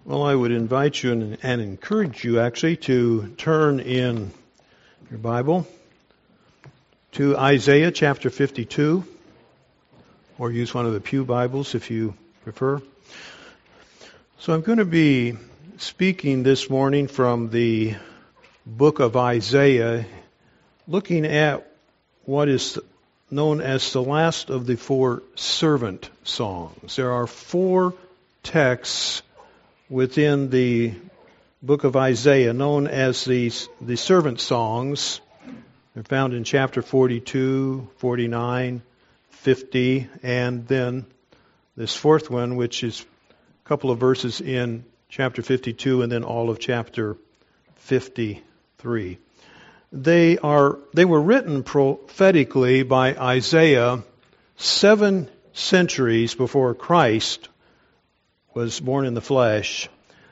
Well, I would invite you and encourage you actually to turn in your Bible to Isaiah chapter 52, or use one of the Pew Bibles if you prefer. So I'm going to be speaking this morning from the book of Isaiah, looking at what is known as the last of the four servant songs. There are four texts within the book of Isaiah known as the servant songs. They're found in chapter 42, 49, 50, and then this fourth one, which is a couple of verses in chapter 52 and then all of chapter 53. They were written prophetically by Isaiah 7 centuries before Christ was born in the flesh.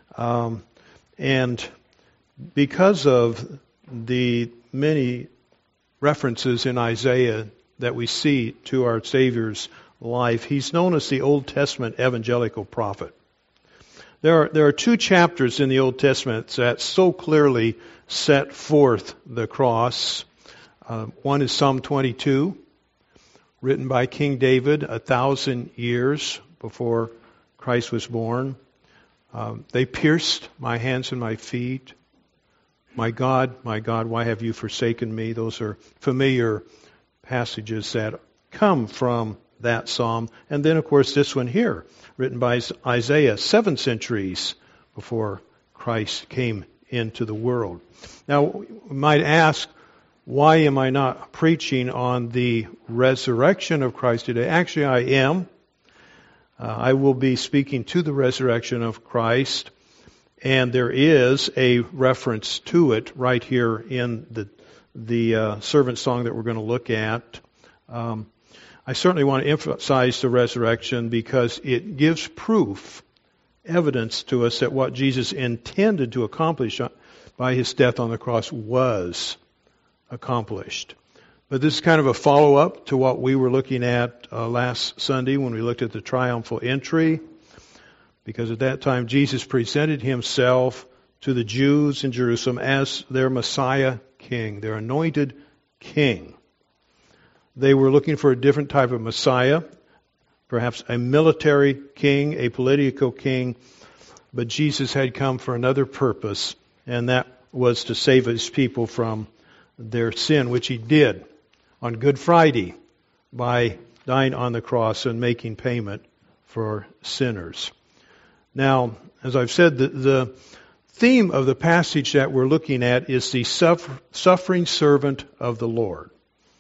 And because of the many references in Isaiah that we see to our Savior's life, he's known as the Old Testament evangelical prophet. There are two chapters in the Old Testament that so clearly set forth the cross. One is Psalm 22, written by King David 1,000 years before Christ was born. They pierced my hands and my feet. My God, why have you forsaken me? Those are familiar passages that come from that psalm. And then, of course, this one here, written by Isaiah 7 centuries before Christ came into the world. Now, we might ask, why am I not preaching on the resurrection of Christ today? Actually, I am. I will be speaking to the resurrection of Christ, and there is a reference to it right here in the servant song that we're going to look at. I certainly want to emphasize the resurrection because it gives proof, evidence to us that what Jesus intended to accomplish by His death on the cross was accomplished. But this is kind of a follow-up to what we were looking at last Sunday when we looked at the triumphal entry, because at that time Jesus presented Himself to the Jews in Jerusalem as their Messiah King, their anointed King. They were looking for a different type of Messiah, perhaps a military king, a political king, but Jesus had come for another purpose, and that was to save His people from their sin, which He did on Good Friday by dying on the cross and making payment for sinners. Now, as I've said, the theme of the passage that we're looking at is the suffering servant of the Lord.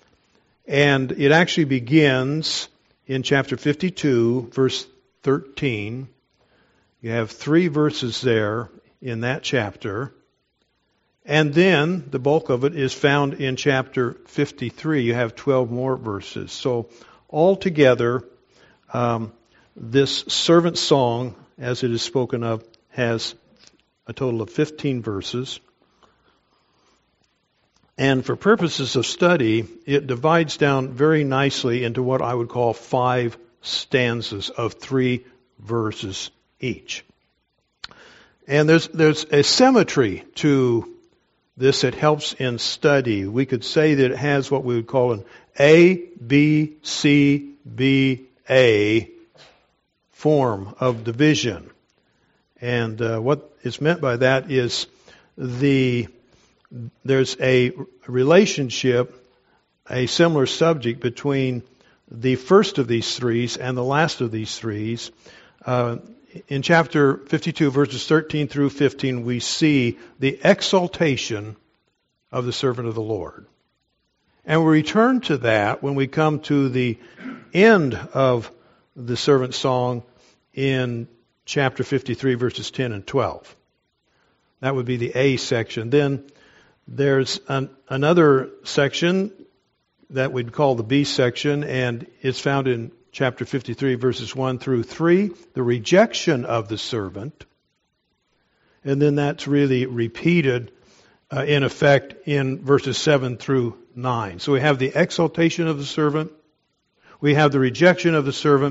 And it actually begins in chapter 52, verse 13. You have 3 verses there in that chapter. And then the bulk of it is found in chapter 53. You have 12 more verses. So altogether, this servant song, as it is spoken of, has a total of 15 verses. And for purposes of study, it divides down very nicely into what I would call 5 stanzas of 3 verses each. And there's a symmetry to this that helps in study. We could say that it has what we would call an A, B, C, B, A form of division. And what is meant by that is there's a relationship, a similar subject between the first of these 3s and the last of these 3s. In chapter 52, verses 13 through 15, we see the exaltation of the servant of the Lord. And we return to that when we come to the end of the servant song in chapter 53, verses 10 and 12. That would be the A section. Then there's another section that we'd call the B section, and it's found in chapter 53, verses 1 through 3, the rejection of the servant. And then that's really repeated, in effect, in verses 7 through 9. So we have the exaltation of the servant, we have the rejection of the servant,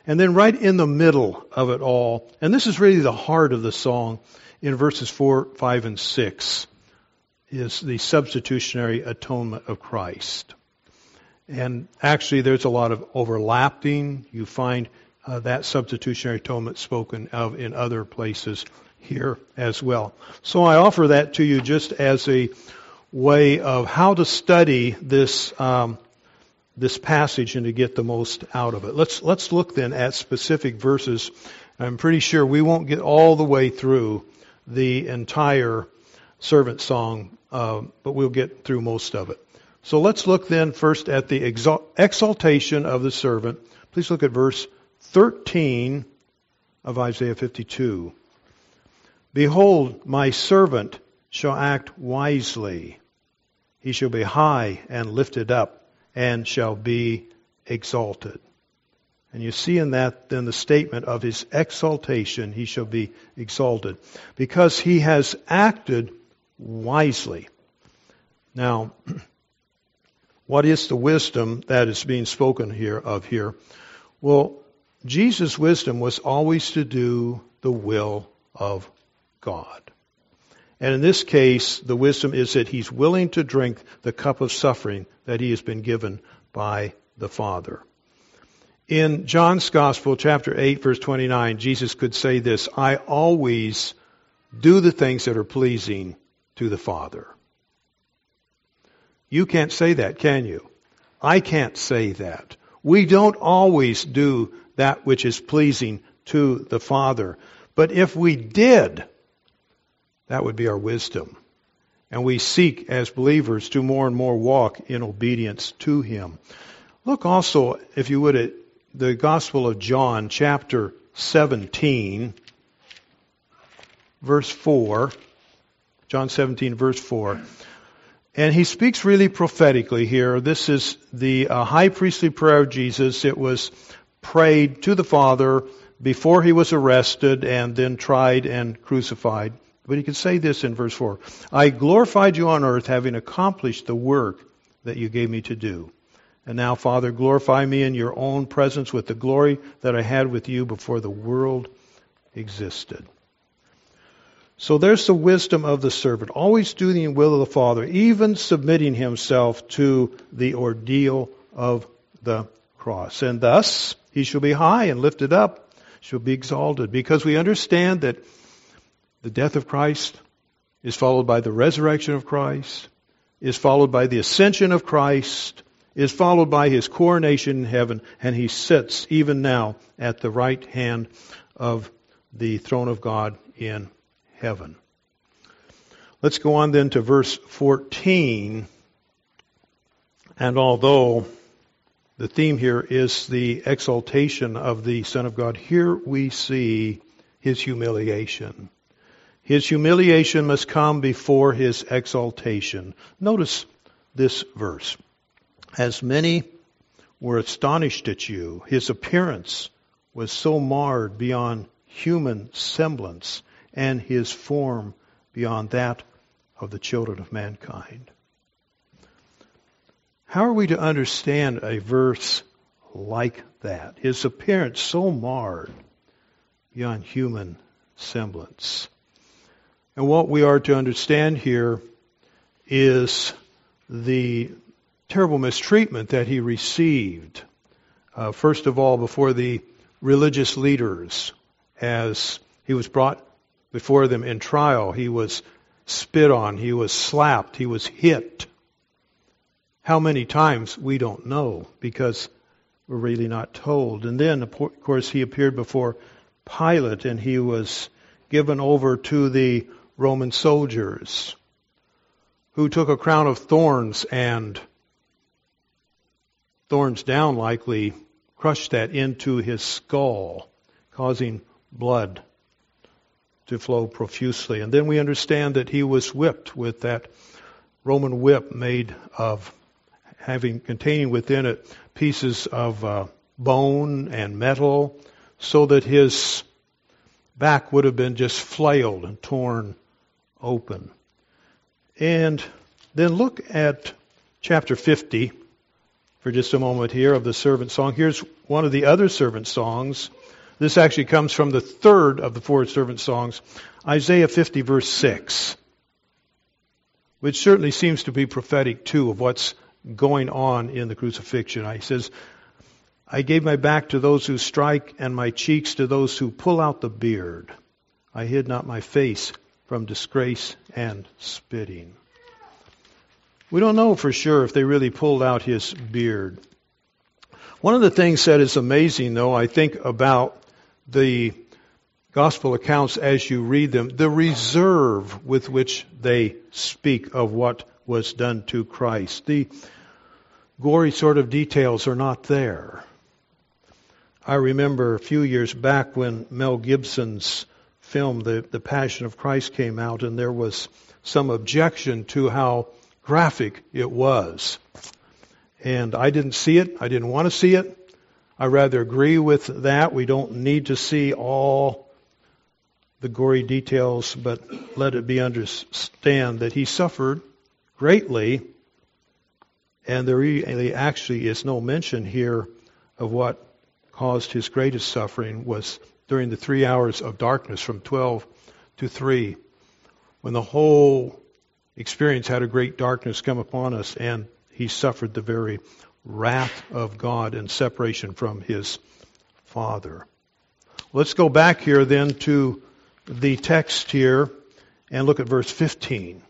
And then right in the middle of it all, and this is really the heart of the song, in verses 4, 5, and 6, is the substitutionary atonement of Christ. And actually there's a lot of overlapping. You find that substitutionary atonement spoken of in other places here as well. So I offer that to you just as a way of how to study this this passage and to get the most out of it. Let's look then at specific verses. I'm pretty sure we won't get all the way through the entire servant song, but we'll get through most of it. So let's look then first at the exaltation of the servant. Please look at verse 13 of Isaiah 52. Behold, my servant shall act wisely. He shall be high and lifted up and shall be exalted. And you see in that then the statement of his exaltation, he shall be exalted, because he has acted wisely. Now, what is the wisdom that is being spoken here? Well, Jesus' wisdom was always to do the will of God. And in this case, the wisdom is that he's willing to drink the cup of suffering that he has been given by the Father. In John's Gospel, chapter 8, verse 29, Jesus could say this, I always do the things that are pleasing to the Father. You can't say that, can you? I can't say that. We don't always do that which is pleasing to the Father. But if we did, that would be our wisdom. And we seek as believers to more and more walk in obedience to Him. Look also, if you would, at the Gospel of John, chapter 17, verse 4. John 17, verse 4. And he speaks really prophetically here. This is the high priestly prayer of Jesus. It was prayed to the Father before he was arrested and then tried and crucified. But he could say this in verse 4. I glorified you on earth, having accomplished the work that you gave me to do. And now, Father, glorify me in your own presence with the glory that I had with you before the world existed. So there's the wisdom of the servant, always doing the will of the Father, even submitting himself to the ordeal of the cross. And thus, he shall be high and lifted up, shall be exalted, because we understand that the death of Christ is followed by the resurrection of Christ, is followed by the ascension of Christ, is followed by his coronation in heaven, and he sits even now at the right hand of the throne of God in heaven. Let's go on then to verse 14. And although the theme here is the exaltation of the Son of God, here we see his humiliation. His humiliation must come before his exaltation. Notice this verse. As many were astonished at you, his appearance was so marred beyond human semblance, and his form beyond that of the children of mankind. How are we to understand a verse like that? His appearance so marred beyond human semblance. And what we are to understand here is the terrible mistreatment that he received. First of all, before the religious leaders, as he was brought before them in trial, he was spit on, he was slapped, he was hit. How many times, we don't know, because we're really not told. And then, of course, he appeared before Pilate, and he was given over to the Roman soldiers, who took a crown of thorns and thorns down likely crushed that into his skull, causing blood to flow profusely. And then we understand that he was whipped with that Roman whip made of containing within it pieces of bone and metal, so that his back would have been just flailed and torn open. And then look at chapter 50 for just a moment here of the servant song. Here's one of the other servant songs. This actually comes from the third of the four servant songs, Isaiah 50, verse 6, which certainly seems to be prophetic, too, of what's going on in the crucifixion. He says, I gave my back to those who strike and my cheeks to those who pull out the beard. I hid not my face from disgrace and spitting. We don't know for sure if they really pulled out his beard. One of the things that is amazing, though, I think about the gospel accounts as you read them, the reserve with which they speak of what was done to Christ. The gory sort of details are not there. I remember a few years back when Mel Gibson's film, The Passion of Christ, came out, and there was some objection to how graphic it was. And I didn't see it. I didn't want to see it. I rather agree with that. We don't need to see all the gory details, but let it be understand that he suffered greatly, and there really actually is no mention here of what caused his greatest suffering was during the 3 hours of darkness from 12 to 3, when the whole experience had a great darkness come upon us, and he suffered the very wrath of God and separation from his Father. Let's go back here then to the text here and look at verse 15.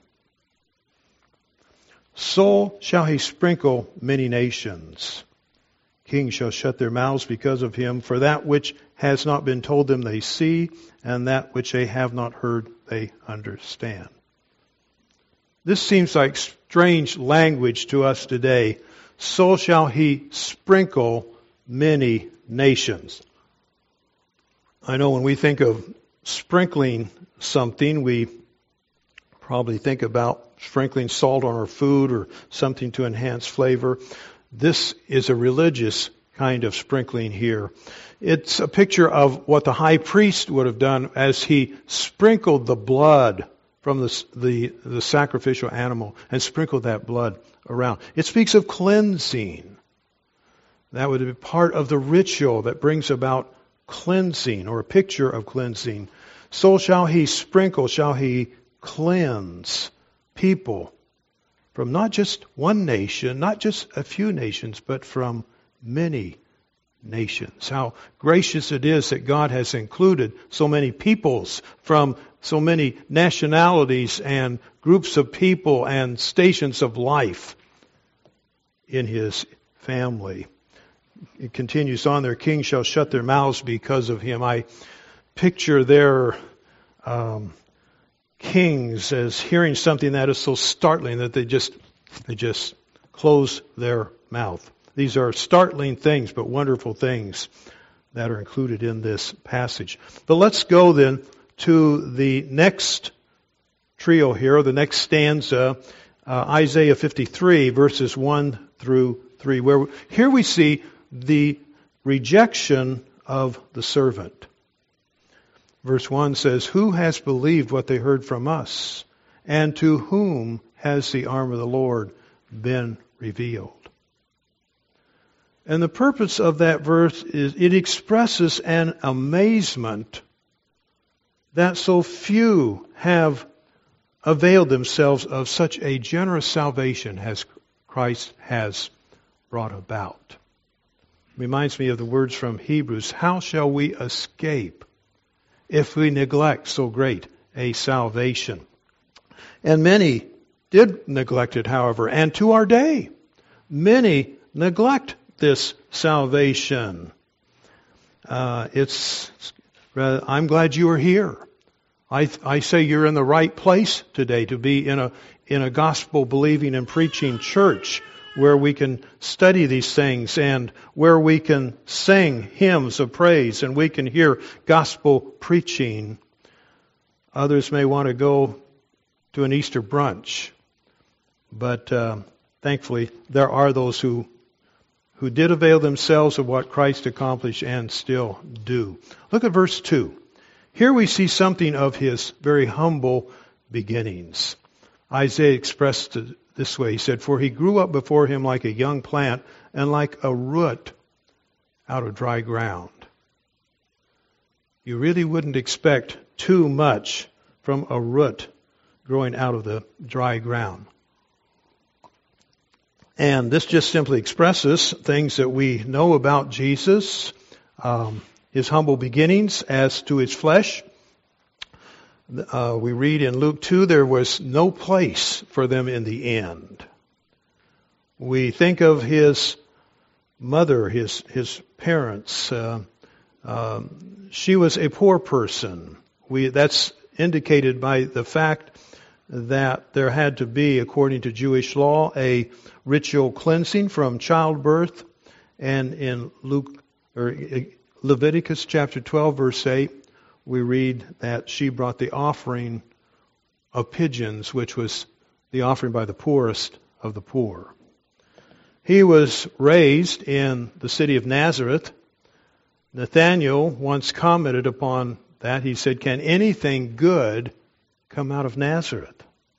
So shall he sprinkle many nations. Kings shall shut their mouths because of him, for that which has not been told them they see, and that which they have not heard they understand. This seems like strange language to us today. So shall he sprinkle many nations. I know when we think of sprinkling something, we probably think about sprinkling salt on our food or something to enhance flavor. This is a religious kind of sprinkling here. It's a picture of what the high priest would have done as he sprinkled the blood from the sacrificial animal and sprinkled that blood around. It speaks of cleansing. That would be part of the ritual that brings about cleansing, or a picture of cleansing. So shall he sprinkle, shall he cleanse people from not just one nation, not just a few nations, but from many nations. How gracious it is that God has included so many peoples from so many nationalities and groups of people and stations of life in his family. It continues on, their kings shall shut their mouths because of him. I picture their kings as hearing something that is so startling that they just close their mouth. These are startling things, but wonderful things that are included in this passage. But let's go then to the next trio here, the next stanza, Isaiah 53, verses 1 through 3, where here we see the rejection of the servant. Verse 1 says, who has believed what they heard from us? And to whom has the arm of the Lord been revealed? And the purpose of that verse is it expresses an amazement that so few have availed themselves of such a generous salvation as Christ has brought about. Reminds me of the words from Hebrews, how shall we escape if we neglect so great a salvation? And many did neglect it, however, and to our day, many neglect this salvation. I'm glad you are here. I say you're in the right place today to be in a gospel believing and preaching church where we can study these things and where we can sing hymns of praise and we can hear gospel preaching. Others may want to go to an Easter brunch, but thankfully there are those who did avail themselves of what Christ accomplished and still do. Look at verse 2. Here we see something of his very humble beginnings. Isaiah expressed this way. He said, "For he grew up before him like a young plant and like a root out of dry ground." You really wouldn't expect too much from a root growing out of the dry ground. And this just simply expresses things that we know about Jesus, his humble beginnings as to his flesh. We read in Luke 2, there was no place for them in the end. We think of his mother, his parents. She was a poor person. That's indicated by the fact that there had to be, according to Jewish law, a ritual cleansing from childbirth. And in Leviticus chapter 12, verse 8, we read that she brought the offering of pigeons, which was the offering by the poorest of the poor. He was raised in the city of Nazareth. Nathanael once commented upon that. He said, "Can anything good come out of Nazareth?"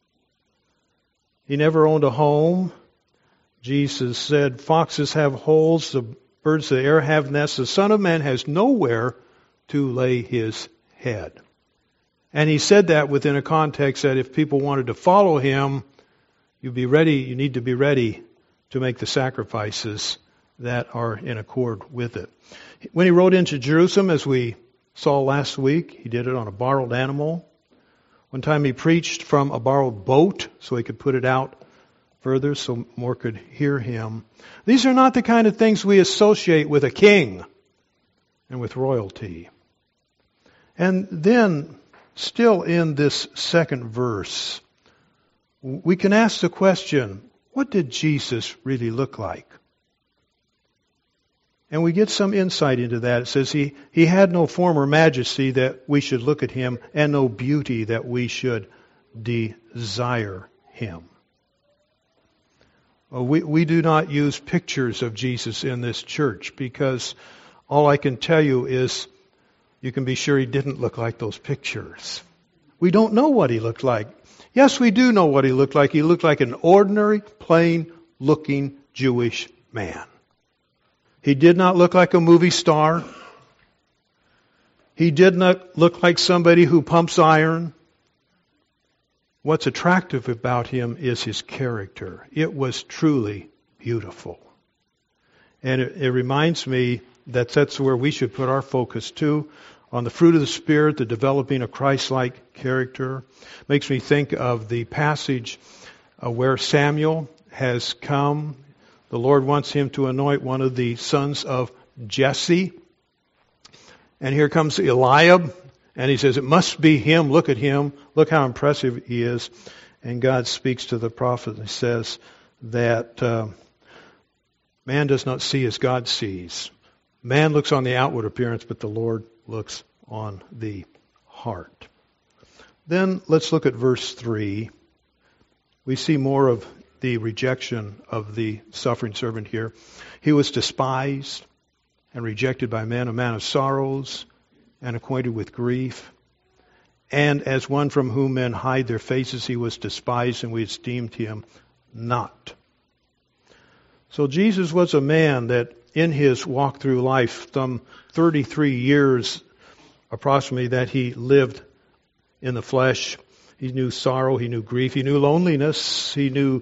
He never owned a home. Jesus said, "Foxes have holes, the birds of the air have nests. The Son of Man has nowhere to lay his head." And he said that within a context that if people wanted to follow him, you need to be ready to make the sacrifices that are in accord with it. When he rode into Jerusalem, as we saw last week, he did it on a borrowed animal. One time he preached from a borrowed boat so he could put it out further so more could hear him. These are not the kind of things we associate with a king and with royalty. And then, still in this second verse, we can ask the question, what did Jesus really look like? And we get some insight into that. It says he had no form or majesty that we should look at him, and no beauty that we should desire him. We do not use pictures of Jesus in this church because all I can tell you is you can be sure he didn't look like those pictures. We don't know what he looked like. Yes, we do know what he looked like. He looked like an ordinary, plain-looking Jewish man. He did not look like a movie star. He did not look like somebody who pumps iron. What's attractive about him is his character. It was truly beautiful. And it reminds me that that's where we should put our focus too, on the fruit of the Spirit, the developing of Christ-like character. Makes me think of the passage where Samuel has come. The Lord wants him to anoint one of the sons of Jesse. And here comes Eliab, and he says, "It must be him. Look at him. Look how impressive he is." And God speaks to the prophet and says that man does not see as God sees. Man looks on the outward appearance, but the Lord looks on the heart. Then let's look at verse 3. We see more of the rejection of the suffering servant here. He was despised and rejected by men, a man of sorrows and acquainted with grief. And as one from whom men hide their faces, he was despised, and we esteemed him not. So Jesus was a man that in his walk through life, some 33 years approximately that he lived in the flesh, he knew sorrow, he knew grief, he knew loneliness, he knew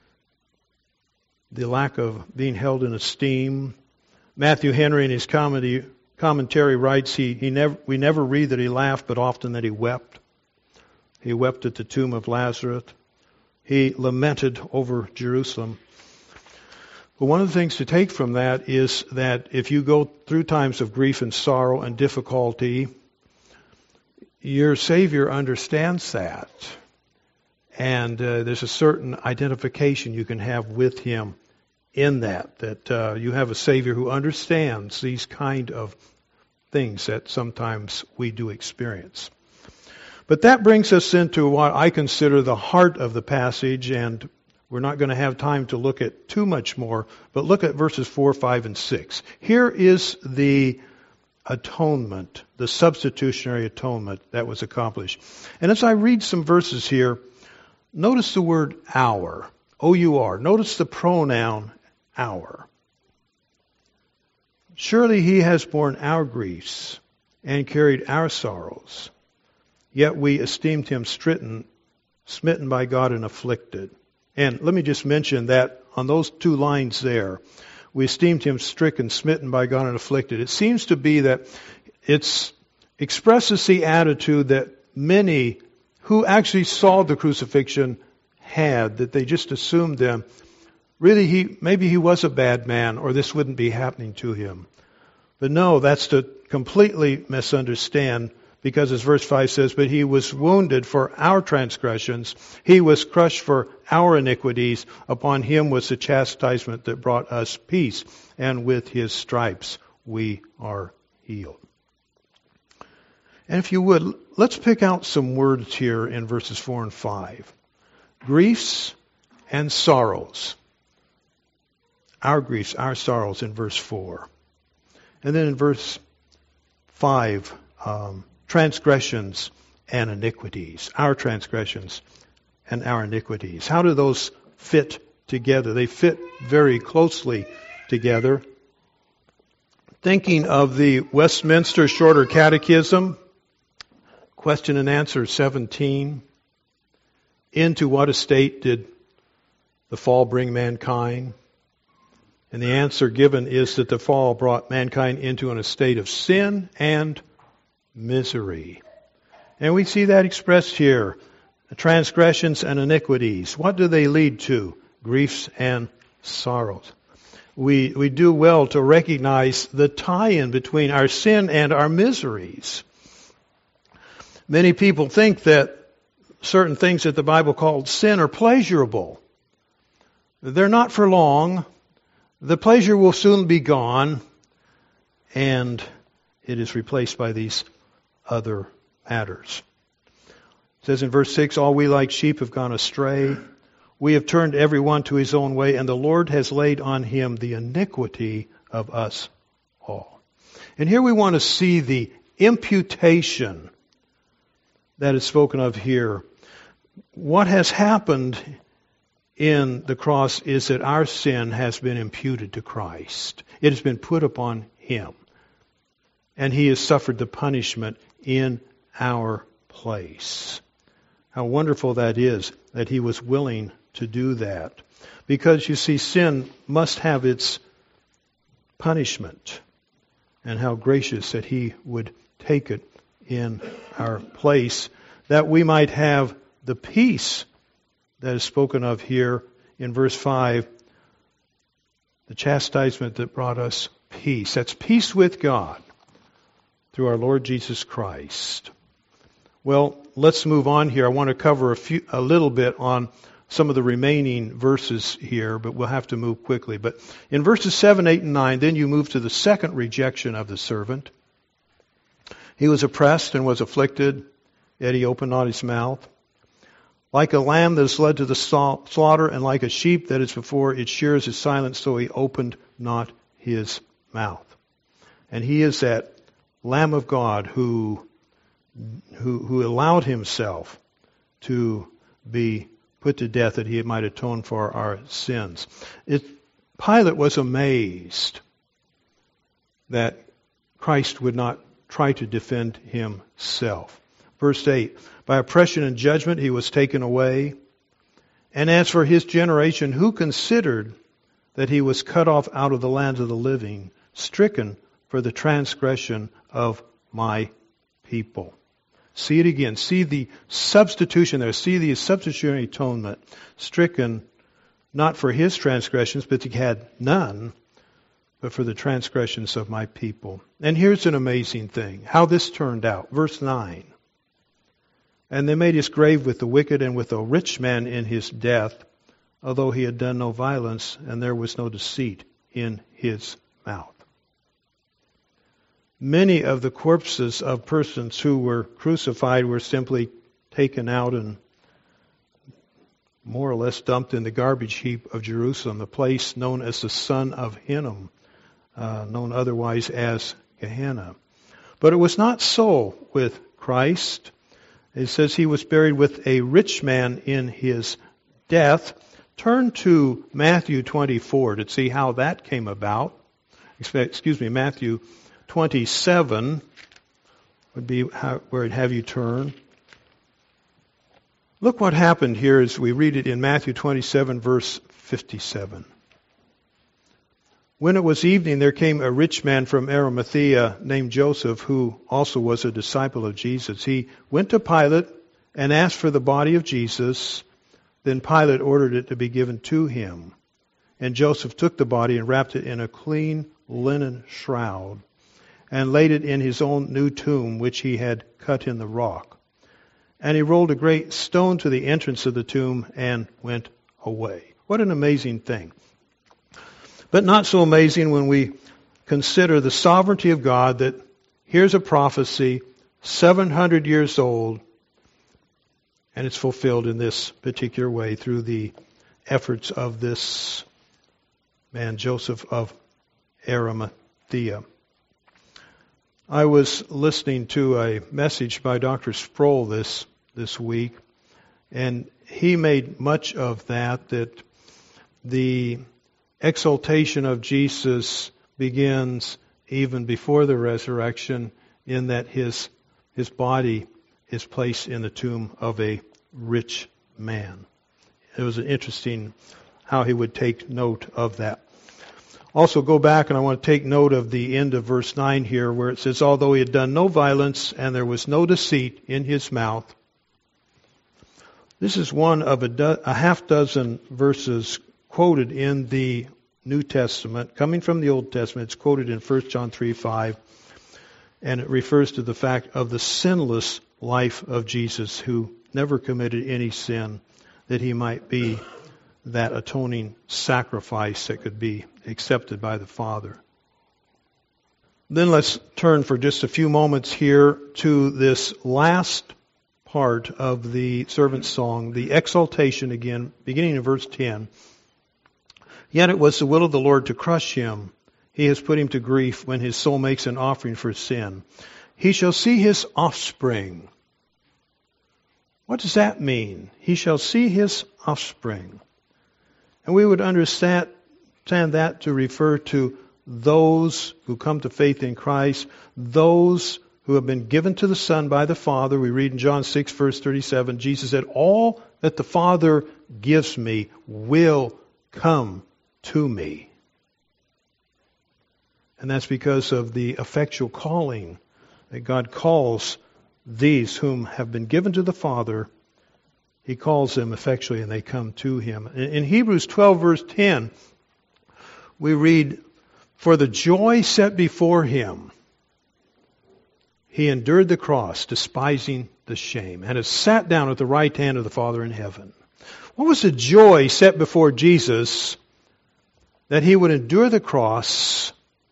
the lack of being held in esteem. Matthew Henry in his commentary writes, we never read that he laughed, but often that he wept. He wept at the tomb of Lazarus. He lamented over Jerusalem. But one of the things to take from that is that if you go through times of grief and sorrow and difficulty, your Savior understands that. And there's a certain identification you can have with him in that you have a Savior who understands these kind of things that sometimes we do experience. But that brings us into what I consider the heart of the passage, and we're not going to have time to look at too much more, but look at verses 4, 5, and 6. Here is the atonement, the substitutionary atonement that was accomplished. And as I read some verses here, notice the word "our." O-U-R. Notice the pronoun our. Surely he has borne our griefs and carried our sorrows. Yet we esteemed him smitten by God and afflicted. And let me just mention that on those two lines there, we esteemed him stricken, smitten by God and afflicted. It seems to be that it expresses the attitude that many who actually saw the crucifixion had, that they just assumed them. Really, maybe he was a bad man, or this wouldn't be happening to him. But no, that's to completely misunderstand, because as verse 5 says, but he was wounded for our transgressions, he was crushed for our iniquities, upon him was the chastisement that brought us peace, and with his stripes we are healed. And if you would, let's pick out some words here in verses 4 and 5. Griefs and sorrows. Our griefs, our sorrows in verse 4. And then in verse 5, transgressions and iniquities. Our transgressions and our iniquities. How do those fit together? They fit very closely together. Thinking of the Westminster Shorter Catechism, question and answer 17. Into what estate did the fall bring mankind? And the answer given is that the fall brought mankind into an estate of sin and misery. And we see that expressed here. Transgressions and iniquities. What do they lead to? Griefs and sorrows. We do well to recognize the tie-in between our sin and our miseries. Many people think that certain things that the Bible called sin are pleasurable. They're not for long. The pleasure will soon be gone, and it is replaced by these other matters. It says in verse 6, all we like sheep have gone astray. We have turned every one to his own way, and the Lord has laid on him the iniquity of us all. And here we want to see the imputation that is spoken of here. What has happened in the cross is that our sin has been imputed to Christ. It has been put upon him. And he has suffered the punishment in our place. How wonderful that is, that he was willing to do that. Because you see, sin must have its punishment. And how gracious that he would take it in our place, that we might have the peace that is spoken of here in verse 5, the chastisement that brought us peace. That's peace with God through our Lord Jesus Christ. Well, let's move on here. I want to cover a little bit on some of the remaining verses here, but we'll have to move quickly. But in verses 7, 8, and 9, then you move to the second rejection of the servant. He was oppressed and was afflicted, yet he opened not his mouth. Like a lamb that is led to the slaughter, and like a sheep that is before its shearers is silent, so he opened not his mouth. And he is that Lamb of God who allowed himself to be put to death that he might atone for our sins. Pilate was amazed that Christ would not try to defend himself. Verse 8, by oppression and judgment he was taken away. And as for his generation, who considered that he was cut off out of the land of the living, stricken for the transgression of my people. See it again. See the substitution there. See the substitutionary atonement. Stricken not for his transgressions, but he had none, but for the transgressions of my people. And here's an amazing thing, how this turned out. Verse 9. And they made his grave with the wicked and with a rich man in his death, although he had done no violence, and there was no deceit in his mouth. Many of the corpses of persons who were crucified were simply taken out and more or less dumped in the garbage heap of Jerusalem, the place known as the Son of Hinnom, known otherwise as Gehenna. But it was not so with Christ. It says he was buried with a rich man in his death. turn to Matthew 24 to see how that came about. Matthew 27 would be where I'd have you turn. Look what happened here as we read it in Matthew 27, verse 57. When it was evening, there came a rich man from Arimathea named Joseph, who also was a disciple of Jesus. He went to Pilate and asked for the body of Jesus. Then Pilate ordered it to be given to him. And Joseph took the body and wrapped it in a clean linen shroud and laid it in his own new tomb, which he had cut in the rock. And he rolled a great stone to the entrance of the tomb and went away. What an amazing thing. But not so amazing when we consider the sovereignty of God, that here's a prophecy 700 years old, and it's fulfilled in this particular way through the efforts of this man, Joseph of Arimathea. I was listening to a message by Dr. Sproul this week, and he made much of that the exaltation of Jesus begins even before the resurrection, in that his body is placed in the tomb of a rich man. It was interesting how he would take note of that. Also go back, and I want to take note of the end of verse 9 here, where it says, although he had done no violence and there was no deceit in his mouth. This is one of a half dozen verses quoted in the New Testament, coming from the Old Testament. It's quoted in 1 John 3:5, and it refers to the fact of the sinless life of Jesus, who never committed any sin, that he might be that atoning sacrifice that could be accepted by the Father. Then let's turn for just a few moments here to this last part of the servant's song, the exaltation again, beginning in verse 10. Yet it was the will of the Lord to crush him. He has put him to grief when his soul makes an offering for sin. He shall see his offspring. What does that mean? He shall see his offspring. And we would understand that to refer to those who come to faith in Christ, those who have been given to the Son by the Father. We read in John 6, verse 37, Jesus said, all that the Father gives me will come to me. And that's because of the effectual calling that God calls these whom have been given to the Father. He calls them effectually, and they come to Him. In Hebrews 12, verse 10, we read, for the joy set before Him, He endured the cross, despising the shame, and has sat down at the right hand of the Father in heaven. What was the joy set before Jesus that He would endure the cross?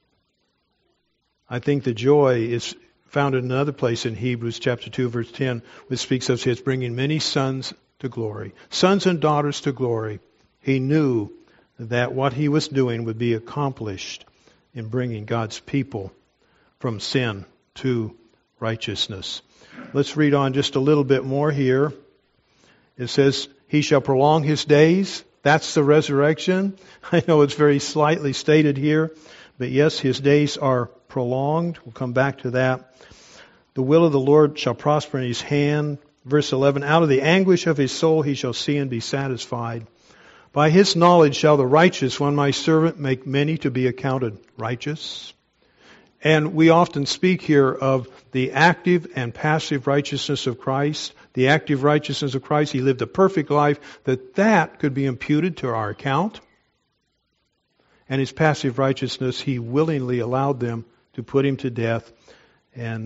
I think the joy is found in another place in Hebrews chapter 2, verse 10, which speaks of His bringing many sons to glory, sons and daughters to glory. He knew that what He was doing would be accomplished in bringing God's people from sin to righteousness. Let's read on just a little bit more here. It says, He shall prolong His days. That's the resurrection. I know it's very slightly stated here, but yes, His days are prolonged. We'll come back to that. The will of the Lord shall prosper in His hand. Verse 11, out of the anguish of his soul He shall see and be satisfied. By His knowledge shall the righteous one, my servant, make many to be accounted righteous. And we often speak here of the active and passive righteousness of Christ. The active righteousness of Christ, He lived a perfect life, that could be imputed to our account. And His passive righteousness, He willingly allowed them to put Him to death. And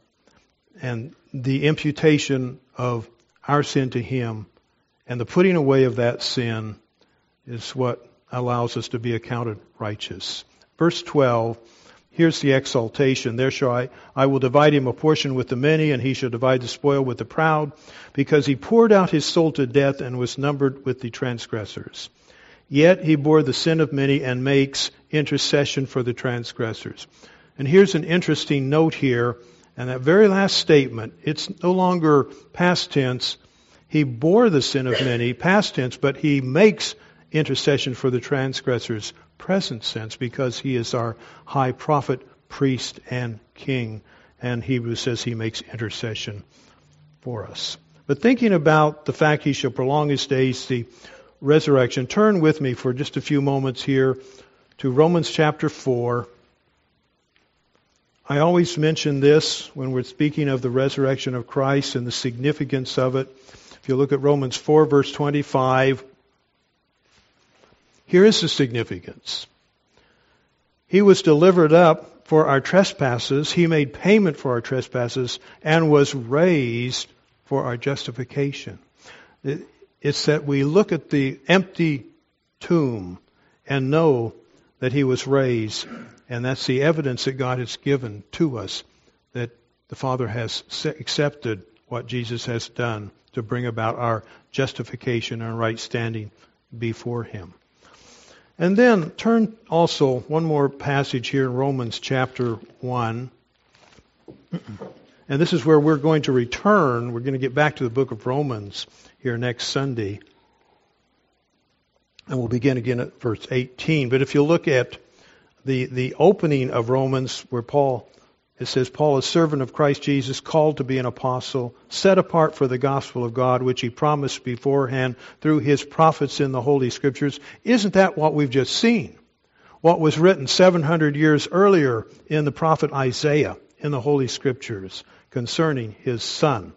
the imputation of our sin to Him and the putting away of that sin is what allows us to be accounted righteous. Verse 12, here's the exaltation. There shall I will divide him a portion with the many, and he shall divide the spoil with the proud, because he poured out his soul to death and was numbered with the transgressors. Yet he bore the sin of many and makes intercession for the transgressors. And here's an interesting note here, and that very last statement, it's no longer past tense. He bore the sin of many, past tense, but He makes intercession for the transgressors, present sense, because He is our high prophet, priest, and king. And Hebrews says He makes intercession for us. But thinking about the fact He shall prolong His days, the resurrection, turn with me for just a few moments here to Romans chapter 4. I always mention this when we're speaking of the resurrection of Christ and the significance of it. If you look at Romans 4, verse 25, here is the significance. He was delivered up for our trespasses. He made payment for our trespasses and was raised for our justification. It's that we look at the empty tomb and know that He was raised. And that's the evidence that God has given to us that the Father has accepted what Jesus has done to bring about our justification and right standing before Him. And then turn also one more passage here in Romans chapter 1. And this is where we're going to return. We're going to get back to the book of Romans here next Sunday. And we'll begin again at verse 18. But if you look at the opening of Romans, where it says, Paul, a servant of Christ Jesus, called to be an apostle, set apart for the gospel of God, which He promised beforehand through His prophets in the Holy Scriptures. Isn't that what we've just seen? What was written 700 years earlier in the prophet Isaiah in the Holy Scriptures concerning His Son,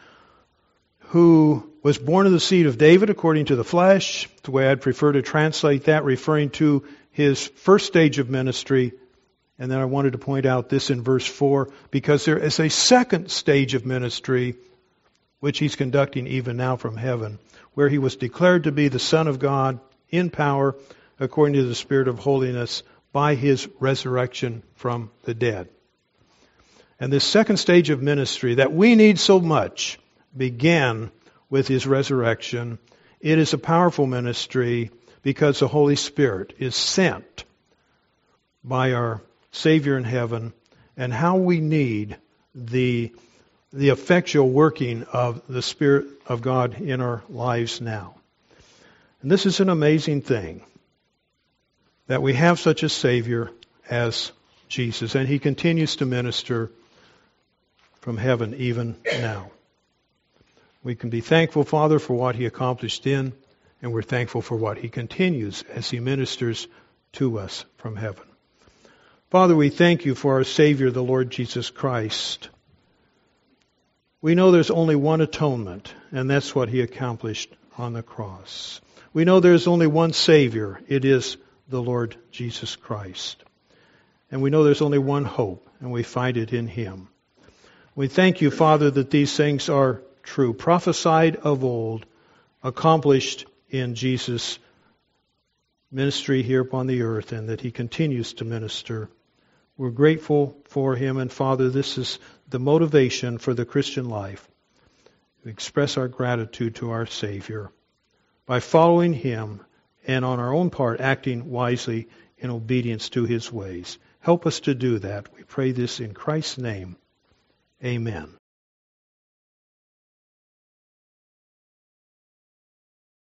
who was born of the seed of David according to the flesh, the way I'd prefer to translate that, referring to His first stage of ministry. And then I wanted to point out this in verse 4, because there is a second stage of ministry which He's conducting even now from heaven, where He was declared to be the Son of God in power according to the Spirit of holiness by His resurrection from the dead. And this second stage of ministry that we need so much began with His resurrection. It is a powerful ministry because the Holy Spirit is sent by our Savior in heaven, and how we need the effectual working of the Spirit of God in our lives now. And this is an amazing thing, that we have such a Savior as Jesus, and He continues to minister from heaven even now. We can be thankful, Father, for what He accomplished in, and we're thankful for what He continues as He ministers to us from heaven. Father, we thank You for our Savior, the Lord Jesus Christ. We know there's only one atonement, and that's what He accomplished on the cross. We know there's only one Savior. It is the Lord Jesus Christ. And we know there's only one hope, and we find it in Him. We thank You, Father, that these things are true, prophesied of old, accomplished in Jesus' ministry here upon the earth, and that He continues to minister. We're grateful for Him, and Father, this is the motivation for the Christian life. We express our gratitude to our Savior by following Him and on our own part acting wisely in obedience to His ways. Help us to do that. We pray this in Christ's name. Amen.